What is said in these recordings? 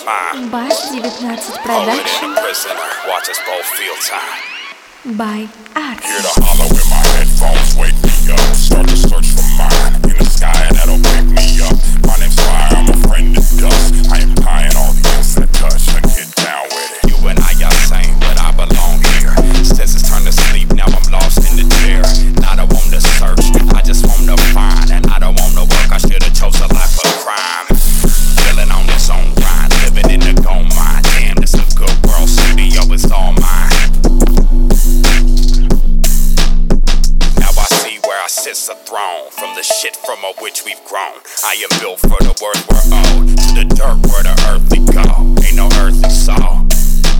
time. Bass 19 Poet and Production a prisoner, watch us both feel time. by Art. Hear the hollow in my headphones, wake me up. Start to search for mine in the sky, that'll pick me up. My name's Fire, I'm a friend of dust. I am tying all the instant touch to get down with it. You and I are same, but I belong here. Since it's turned to sleep, now I'm lost in the chair. Not I want to search, I just want to find. And I don't want to work, I should've chose a life of crime. Chilling on this own grind, living in the gold mine. Damn, this a good world, studio is all mine. Sits a throne from the shit from which we've grown. I am built for the worth we're owed, to the dirt where the earthly go. Ain't no earthly soul.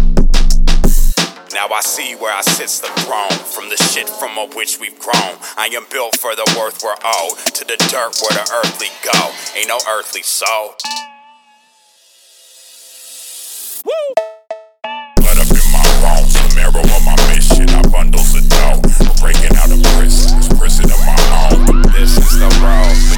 Now I see where I sits the throne from the shit from which we've grown. I am built for the worth we're owed, to the dirt where the earthly go. Ain't no earthly soul. Woo! Blood up in my bones, the marrow of my mission. I bundles of dough. We're breaking out of prison, this prison of my own. This is the road.